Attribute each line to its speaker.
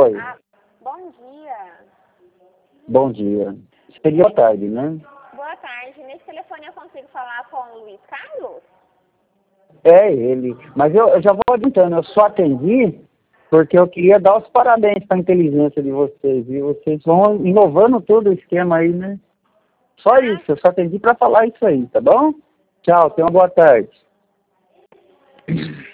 Speaker 1: Oi,
Speaker 2: Bom dia.
Speaker 1: bom dia. Seria boa tarde, né?
Speaker 2: Boa tarde. Nesse telefone eu consigo falar com o Luiz Carlos?
Speaker 1: É ele. Mas eu já vou adiantando, eu só atendi porque eu queria dar os parabéns para a inteligência de vocês. E vocês vão inovando todo o esquema aí, né? Só isso, eu só atendi para falar isso aí, tá bom? Tchau, tenha uma boa tarde.